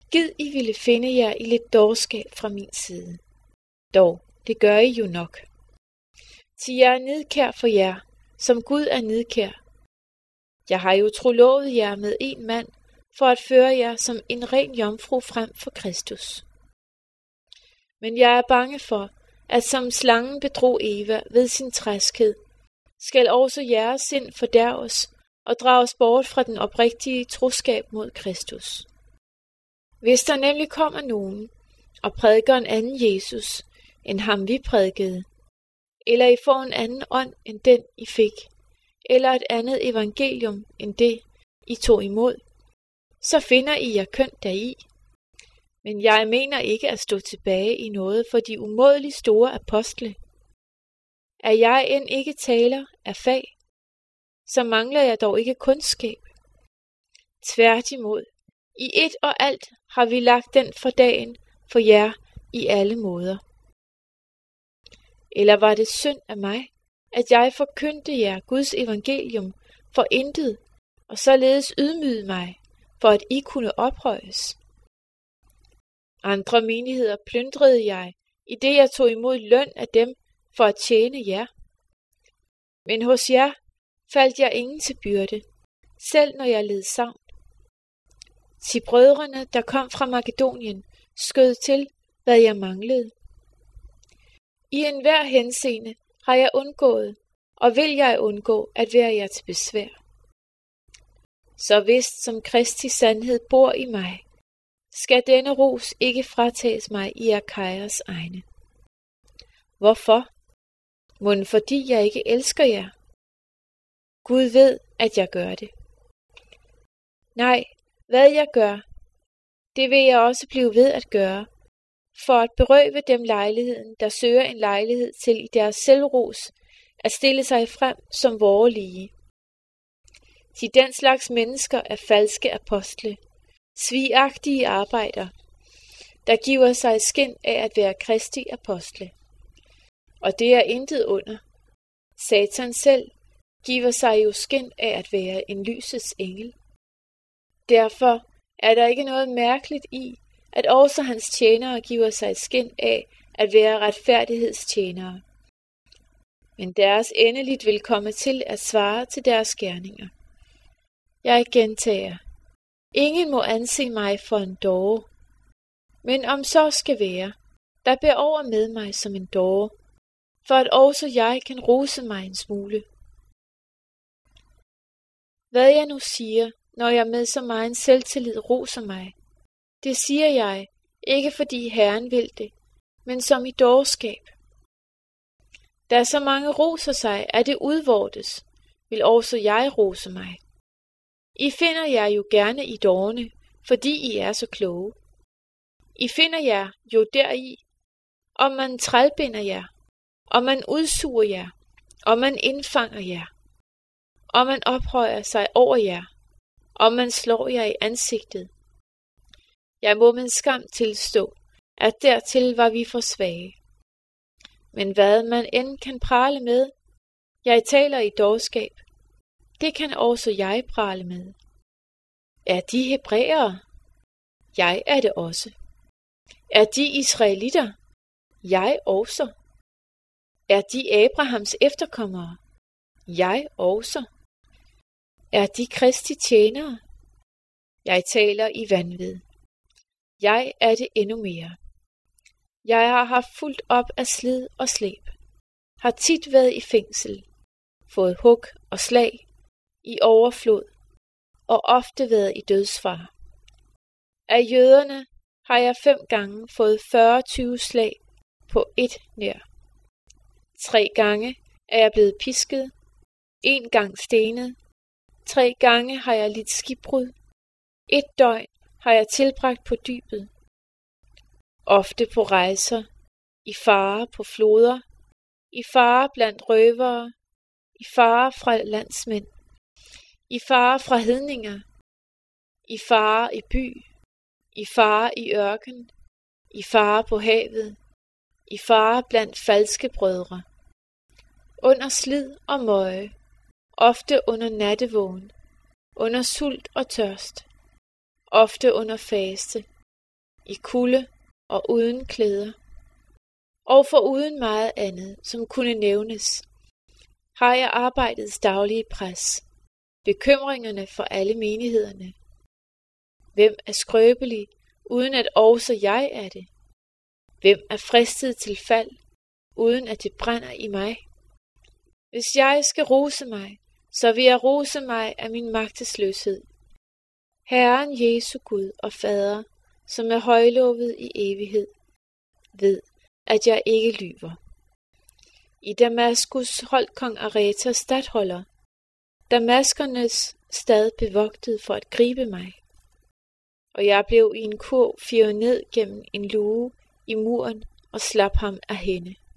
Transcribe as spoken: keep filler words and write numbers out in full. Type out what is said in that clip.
Gid I ville finde jer i lidt dårskab fra min side. Dog, det gør I jo nok. Til jeg er nidkær for jer, som Gud er nidkær. Jeg har jo trolovet jer med en mand, for at føre jer som en ren jomfru frem for Kristus. Men jeg er bange for, at som slangen bedrog Eva ved sin træskhed, skal også jeres sind fordærves og drages bort fra den oprigtige troskab mod Kristus. Hvis der nemlig kommer nogen og prædiker en anden Jesus, end ham vi prædikede, eller I får en anden ånd end den I fik, eller et andet evangelium end det I tog imod, så finder I jer kønt deri. Men jeg mener ikke at stå tilbage i noget for de umådeligt store apostle. Er jeg end ikke taler af fag, så mangler jeg dog ikke kundskab. Tværtimod, i et og alt har vi lagt den for dagen for jer i alle måder. Eller var det synd af mig, at jeg forkyndte jer Guds evangelium for intet, og således ydmygede mig, for at I kunne ophøjes? Andre menigheder plyndrede jeg, i det jeg tog imod løn af dem for at tjene jer. Men hos jer faldt jeg ingen til byrde, selv når jeg led savn. Til brødrene, der kom fra Makedonien, skød til, hvad jeg manglede. I enhver henseende har jeg undgået, og vil jeg undgå at være jer til besvær. Så vist som Kristi sandhed bor i mig, skal denne ros ikke fratages mig i Akaias egne. Hvorfor? Mon fordi jeg ikke elsker jer? Gud ved, at jeg gør det. Nej, hvad jeg gør, det vil jeg også blive ved at gøre, for at berøve dem lejligheden, der søger en lejlighed til i deres selvros, at stille sig frem som vore lige. De den slags mennesker er falske apostle, svigagtige arbejder, der giver sig skin af at være Kristi apostle. Og det er intet under. Satan selv giver sig jo skin af at være en lysets engel. Derfor er der ikke noget mærkeligt i, at også hans tjenere giver sig skin af at være retfærdighedstjenere. Men deres endeligt vil komme til at svare til deres gerninger. Jeg gentager. Ingen må anse mig for en dåre. Men om så skal være, der bær over med mig som en dåre, for at også jeg kan rose mig en smule. Hvad jeg nu siger, når jeg med så meget selvtillid roser mig, det siger jeg, ikke fordi Herren vil det, men som i dårskab. Da så mange roser sig, at det udvortes, vil også jeg rose mig. I finder jer jo gerne i dårne, fordi I er så kloge. I finder jer jo deri, om man trælbinder jer, om man udsuger jer, om man indfanger jer, om man ophøjer sig over jer, om man slår jer i ansigtet. Jeg må med skam tilstå, at dertil var vi for svage. Men hvad man end kan prale med, jeg taler i dårskab, det kan også jeg prale med. Er de hebræere? Jeg er det også. Er de israelitter? Jeg også. Er de Abrahams efterkommere? Jeg også. Er de Kristi tjenere? Jeg taler i vanvid. Jeg er det endnu mere. Jeg har haft fuldt op af slid og slæb, har tit været i fængsel, fået hug og slag, i overflod, og ofte været i dødsfare. Af jøderne har jeg fem gange fået fyrre tyve slag på et nær. Tre gange er jeg blevet pisket, en gang stenet, tre gange har jeg lidt skibbrud, et døgn har jeg tilbragt på dybet. Ofte på rejser, i fare på floder, i fare blandt røvere, i fare fra landsmænd, i fare fra hedninger, i fare i by, i fare i ørken, i fare på havet, i fare blandt falske brødre, under slid og møje, ofte under nattevågen, under sult og tørst, ofte under faste, i kulde og uden klæder. Og for uden meget andet, som kunne nævnes, har jeg arbejdets daglige pres, bekymringerne for alle menighederne. Hvem er skrøbelig, uden at også jeg er det? Hvem er fristet til fald, uden at det brænder i mig? Hvis jeg skal rose mig, så vil jeg rose mig af min magtesløshed. Herren Jesu Gud og Fader, som er højlovet i evighed, ved, at jeg ikke lyver. I Damaskus holdt kong Aretas statholder, damaskernes stad bevogtet for at gribe mig. Og jeg blev i en kurv firet ned gennem en luge i muren og slap ham af hænde.